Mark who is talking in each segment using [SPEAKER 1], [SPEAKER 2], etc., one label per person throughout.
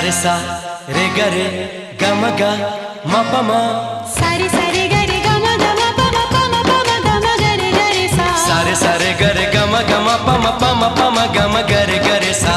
[SPEAKER 1] सारे सा रे ग रे ग म ग म प म
[SPEAKER 2] सारे सारे ग रे ग म ग म प म प म प म ग म ग रे ग रे सा
[SPEAKER 1] सारे सारे ग रे ग म ग म प म प म प म ग म ग रे ग रे सा।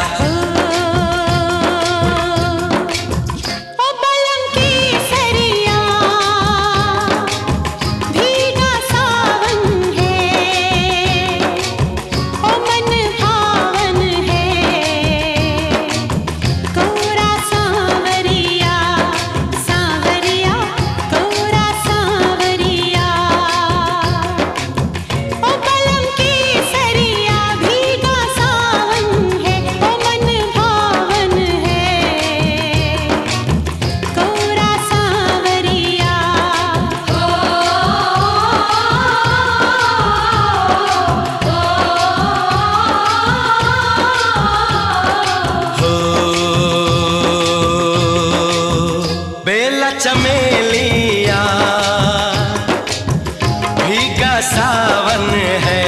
[SPEAKER 1] चमेलिया भीगा सावन है,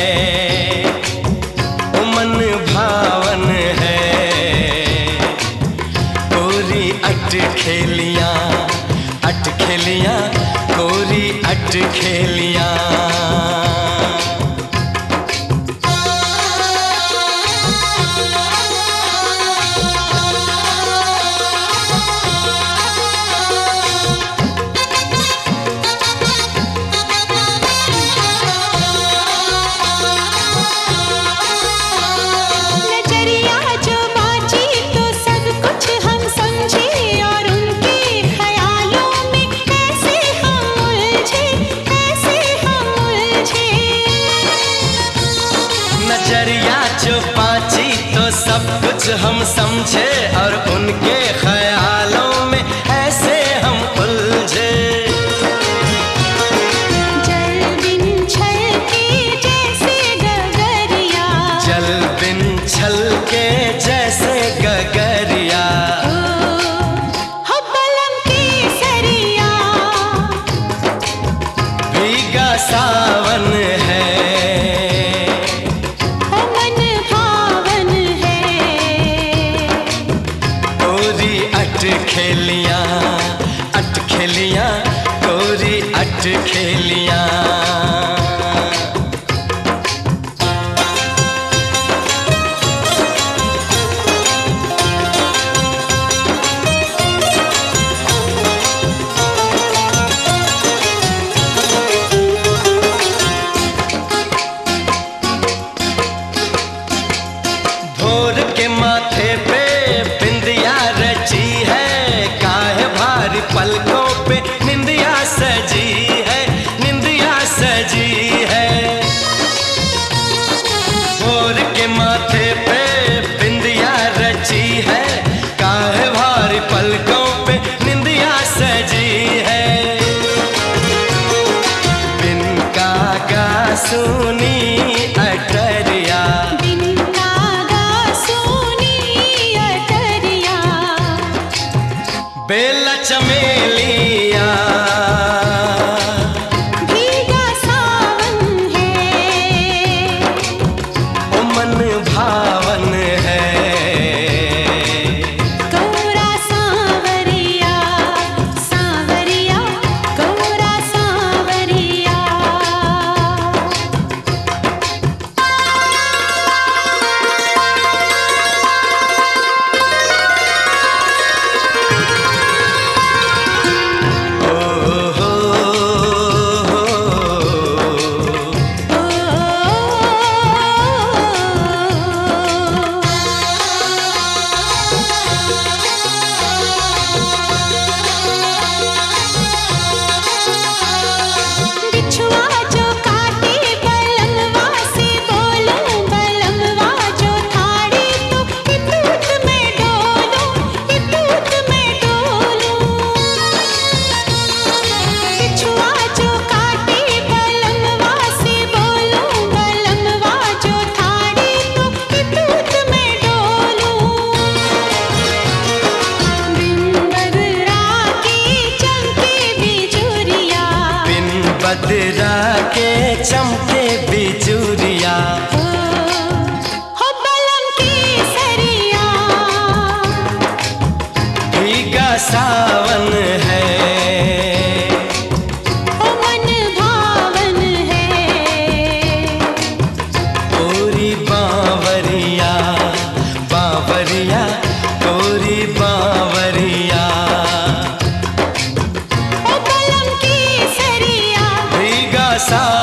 [SPEAKER 1] मन भावन है, कोरी अटखेलियां अटखेलियां कोरी अटखेलियां। नजरिया जो पाची तो सब कुछ हम समझे और उनके ख्यालों में ऐसे हम उलझे।
[SPEAKER 2] जल बिन छल के जैसे गगरिया,
[SPEAKER 1] जल बिन छल के जैसे गगरिया,
[SPEAKER 2] हो बलम की सरिया
[SPEAKER 1] भीगा सावन है, अटखेलियां अटखेलियां कोरी अटखेलियां। भोर के माथे पे बिंदिया रची है, काहे भारी पलकों पे निंदिया सजी है, निंदिया सजी है। भोर के माथे पे बिंदिया रची है, काहे भारी पलकों पे निंदिया सजी है। बिन कागा सुनी अटरिया, बेला चमेलिया
[SPEAKER 2] भीगा सावन है,
[SPEAKER 1] ओ मन भावन है,
[SPEAKER 2] कोरा सांवरिया सांवरिया कोरा सांवरिया।
[SPEAKER 1] बदरा के चमके बिजुरिया,
[SPEAKER 2] हो बलम की सरिया
[SPEAKER 1] सा